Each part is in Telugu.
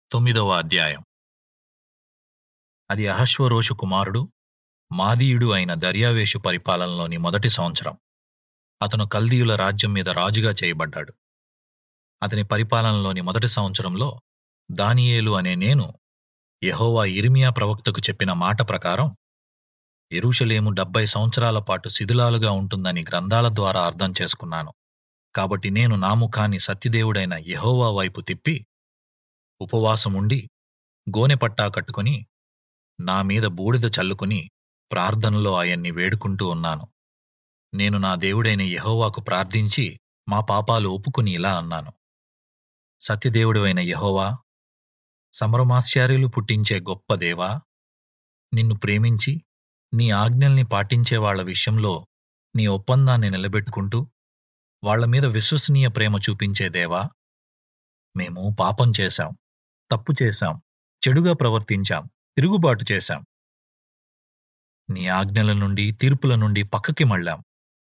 9వ అధ్యాయం. అది అహష్వరోషు కుమారుడు మాదీయుడు అయిన దర్యావేషు పరిపాలనలోని మొదటి సంవత్సరం. అతను కల్దీయుల రాజ్యం మీద రాజుగా చేయబడ్డాడు. అతని పరిపాలనలోని మొదటి సంవత్సరంలో దానియేలు అనే నేను యెహోవా యిర్మీయా ప్రవక్తకు చెప్పిన మాట ప్రకారం యెరూషలేము 70 సంవత్సరాల పాటు శిథిలాలుగా ఉంటుందని గ్రంథాల ద్వారా అర్థం చేసుకున్నాను. కాబట్టి నేను నా ముఖాన్ని సత్యదేవుడైన యెహోవా వైపు తిప్పి ఉపవాసముండి గోనెపట్టా కట్టుకుని నా మీద బూడిద చల్లుకుని ప్రార్థనలో ఆయన్ని వేడుకుంటూ ఉన్నాను. నేను నా దేవుడైన యెహోవాకు ప్రార్థించి మా పాపాలు ఒప్పుకుని ఇలా అన్నాను: సత్యదేవుడైన యెహోవా, సమరమాశ్చర్యాలు పుట్టించే గొప్ప దేవా, నిన్ను ప్రేమించి నీ ఆజ్ఞల్ని పాటించే వాళ్ల విషయంలో నీ ఒప్పందాన్ని నిలబెట్టుకుంటూ వాళ్ల మీద విశ్వసనీయ ప్రేమ చూపించే దేవా, మేము పాపం చేశాం, తప్పు చేశాం, చెడుగా ప్రవర్తించాం, తిరుగుబాటు చేశాం. నీ ఆజ్ఞల నుండి తీర్పుల నుండి పక్కకి మళ్ళాం.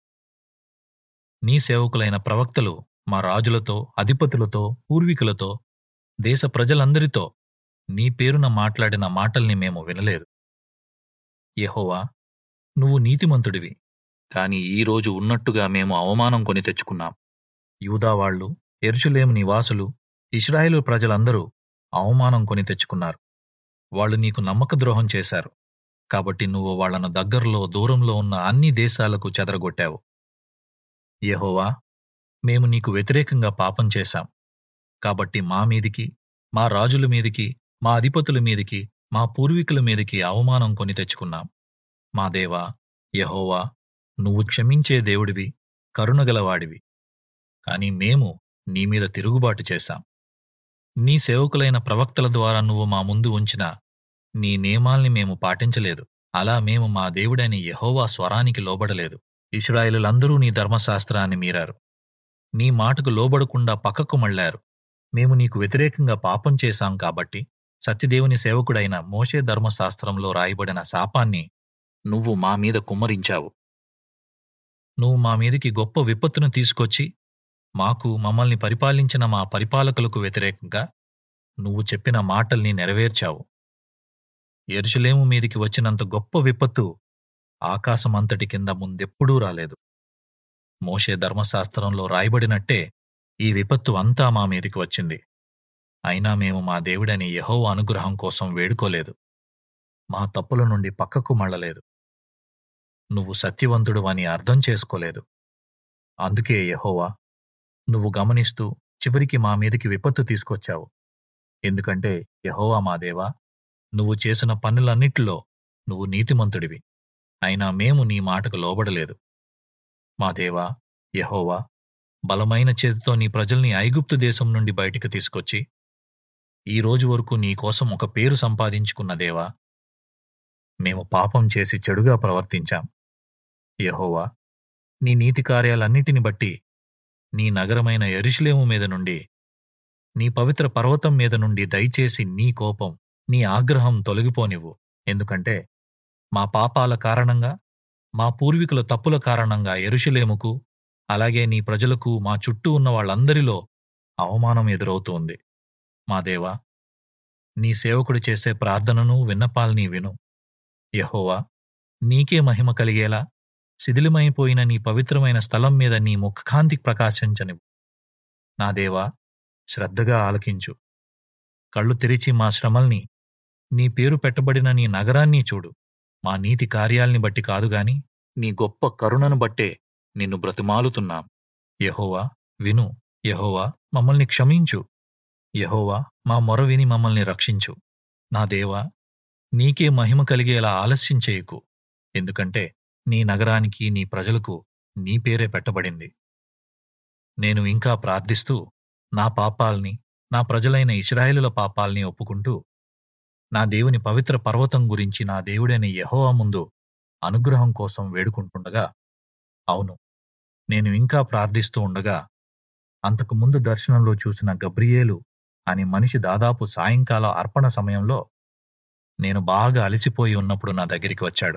నీ సేవకులైన ప్రవక్తలు మా రాజులతో, అధిపతులతో, పూర్వీకులతో, దేశ ప్రజలందరితో నీ పేరున మాట్లాడిన మాటల్ని మేము వినలేదు. యెహోవా, నువ్వు నీతిమంతుడివి, కాని ఈ రోజు ఉన్నట్టుగా మేము అవమానం కొని తెచ్చుకున్నాం. యూదావాళ్లు, యెరూషలేము నివాసులు, ఇశ్రాయేలు ప్రజలందరూ అవమానం కొని తెచ్చుకున్నారు. వాళ్ళు నీకు నమ్మక ద్రోహం చేశారు. కాబట్టి నువ్వు వాళ్లను దగ్గరలో దూరంలో ఉన్న అన్ని దేశాలకు చెదరగొట్టావు. యెహోవా, మేము నీకు వ్యతిరేకంగా పాపం చేశాం. కాబట్టి మా మీదికి, మా రాజుల మీదికి, మా అధిపతుల మీదికి, మా పూర్వీకుల మీదికి అవమానం కొని తెచ్చుకున్నాం. మా దేవా యెహోవా, నువ్వు క్షమించే దేవుడివి, కరుణగలవాడివి. కాని మేము నీ మీద తిరుగుబాటు చేశాం. నీ సేవకులైన ప్రవక్తల ద్వారా నువ్వు మా ముందు ఉంచిన నీ నియమాల్ని మేము పాటించలేదు. అలా మేము మా దేవుడైన యెహోవా స్వరానికి లోబడలేదు. ఇశ్రాయేలులందరూ నీ ధర్మశాస్త్రాన్ని మీరారు. నీ మాటకు లోబడకుండా పక్కకు మళ్ళారు. మేము నీకు వ్యతిరేకంగా పాపం చేశాం కాబట్టి సత్యదేవుని సేవకుడైన మోషే ధర్మశాస్త్రంలో రాయబడిన శాపాన్ని నువ్వు మా మీద కుమ్మరించావు. నువ్వు మా మీదికి గొప్ప విపత్తును తీసుకొచ్చి మాకు, మమ్మల్ని పరిపాలించిన మా పరిపాలకులకు వ్యతిరేకంగా నువ్వు చెప్పిన మాటల్ని నెరవేర్చావు. యెరూషలేము మీదికి వచ్చినంత గొప్ప విపత్తు ఆకాశమంతటి కింద ముందెప్పుడూ రాలేదు. మోషే ధర్మశాస్త్రంలో రాయబడినట్టే ఈ విపత్తు అంతా మా మీదికి వచ్చింది. అయినా మేము మా దేవుడని యెహోవా అనుగ్రహం కోసం వేడుకోలేదు. మా తప్పుల నుండి పక్కకు మళ్ళలేదు. నువ్వు సత్యవంతుడు అని అర్థం చేసుకోలేదు. అందుకే యెహోవా, నువ్వు గమనిస్తూ చివరికి మా మీదికి విపత్తు తీసుకొచ్చావు. ఎందుకంటే యెహోవా మా దేవా, నువ్వు చేసిన పనులన్నిటిలో నువ్వు నీతిమంతుడివి. అయినా మేము నీ మాటకు లోబడలేదు. మా దేవా యెహోవా, బలమైన చేతితో నీ ప్రజల్ని ఐగుప్తు దేశం నుండి బయటికి తీసుకొచ్చి ఈ రోజు వరకు నీ కోసం ఒక పేరు సంపాదించుకున్న దేవా, మేము పాపం చేసి చెడుగా ప్రవర్తించాం. యెహోవా, నీ నీతి కార్యాలన్నిటిని బట్టి నీ నగరమైన యెరూషలేము మీద నుండి, నీ పవిత్ర పర్వతం మీద నుండి దయచేసి నీ కోపం, నీ ఆగ్రహం తొలగిపోనివ్వు. ఎందుకంటే మా పాపాల కారణంగా, మా పూర్వీకుల తప్పుల కారణంగా యెరూషలేముకు, అలాగే నీ ప్రజలకు, మా చుట్టూ ఉన్న వాళ్ళందరిలో అవమానం ఎదురవుతోంది. మా దేవా, నీ సేవకుడు చేసే ప్రార్థనను, విన్నపాల్ని విను. యెహోవా, నీకే మహిమ కలిగేలా శిథిలమైపోయిన నీ పవిత్రమైన స్థలం మీద నీ ముఖకాంతి ప్రకాశించనివ్వు. నా దేవా, శ్రద్ధగా ఆలకించు. కళ్ళు తెరిచి మా శ్రమల్ని, నీ పేరు పెట్టబడిన నీ నగరాన్ని చూడు. మా నీతి కార్యాల్ని బట్టి కాదుగాని నీ గొప్ప కరుణను బట్టే నిన్ను బ్రతిమాలుతున్నాం. యెహోవా విను. యెహోవా మమ్మల్ని క్షమించు. యెహోవా మా మొర విని మమ్మల్ని రక్షించు. నా దేవా, నీకే మహిమ కలిగేలా ఆలస్యం చేయకు. ఎందుకంటే నీ నగరానికి, నీ ప్రజలకు నీ పేరే పెట్టబడింది. నేను ఇంకా ప్రార్థిస్తూ నా పాపాల్ని, నా ప్రజలైన ఇశ్రాయేలుల పాపాల్ని ఒప్పుకుంటూ నా దేవుని పవిత్ర పర్వతం గురించి నా దేవుడైన యెహోవా ముందు అనుగ్రహం కోసం వేడుకుంటుండగా, అవును, నేను ఇంకా ప్రార్థిస్తూ ఉండగా అంతకు ముందు దర్శనంలో చూసిన గబ్రియేలు అనే మనిషి దాదాపు సాయంకాల అర్పణ సమయంలో నేను బాగా అలసిపోయి ఉన్నప్పుడు నా దగ్గరికి వచ్చాడు.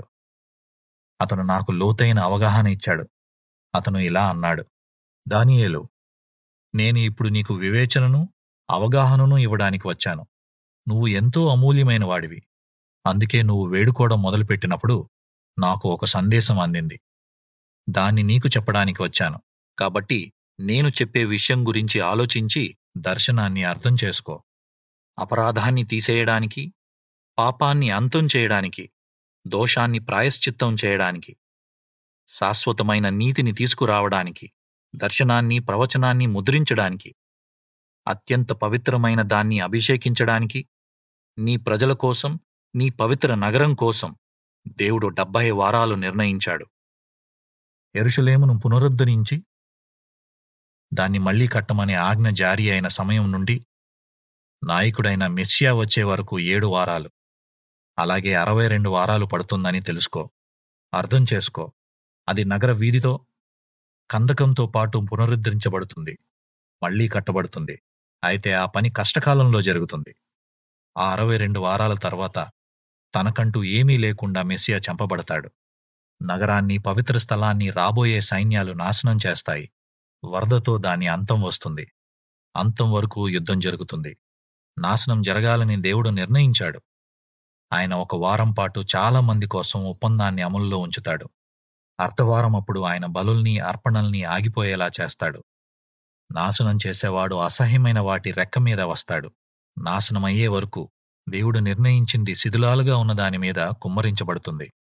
అతను నాకు లోతైన అవగాహన ఇచ్చాడు. అతను ఇలా అన్నాడు: దానియేలు, నేను ఇప్పుడు నీకు వివేచనను, అవగాహనను ఇవ్వడానికి వచ్చాను. నువ్వు ఎంతో అమూల్యమైన వాడివి. అందుకే నువ్వు వేడుకోవడం మొదలుపెట్టినప్పుడు నాకు ఒక సందేశం అందింది. దాన్ని నీకు చెప్పడానికి వచ్చాను. కాబట్టి నేను చెప్పే విషయం గురించి ఆలోచించి దర్శనాన్ని అర్థం చేసుకో. అపరాధాన్ని తీసేయడానికి, పాపాన్ని అంతం చేయడానికి, దోషాన్ని ప్రాయశ్చిత్తం చేయడానికి, శాశ్వతమైన నీతిని తీసుకురావడానికి, దర్శనాన్ని ప్రవచనాన్ని ముద్రించడానికి, అత్యంత పవిత్రమైన దాన్ని అభిషేకించడానికి, నీ ప్రజల కోసం, నీ పవిత్ర నగరం కోసం దేవుడు 70 వారాలు నిర్ణయించాడు. యెరూషలేమును పునరుద్ధరించి దాన్ని మళ్లీ కట్టమనే ఆజ్ఞ జారీ అయిన సమయం నుండి నాయకుడైన మెస్సియా వచ్చే వరకు 7 వారాలు, అలాగే 62 వారాలు పడుతుందని తెలుసుకో. అర్థం చేసుకో. అది నగర వీధితో, కందకంతో పాటు పునరుద్ధరించబడుతుంది, మళ్లీ కట్టబడుతుంది. అయితే ఆ పని కష్టకాలంలో జరుగుతుంది. ఆ 62 వారాల తర్వాత తనకంటూ ఏమీ లేకుండా మెస్సియా చంపబడతాడు. నగరాన్ని, పవిత్ర స్థలాన్ని రాబోయే సైన్యాలు నాశనం చేస్తాయి. వరదతో దాని అంతం వస్తుంది. అంతం వరకు యుద్ధం జరుగుతుంది. నాశనం జరగాలని దేవుడు నిర్ణయించాడు. ఆయన 1 వారం పాటు చాలా మంది కోసం ఒప్పందాన్ని అమలులో ఉంచుతాడు. అర్ధవారం అప్పుడు ఆయన బలుల్ని, అర్పణల్ని ఆగిపోయేలా చేస్తాడు. నాశనం చేసేవాడు అసహ్యమైన వాటి రెక్క మీద వస్తాడు. నాశనమయ్యే వరకు దేవుడు నిర్ణయించింది శిథిలాలుగా ఉన్న దాని మీద కుమ్మరించబడుతుంది.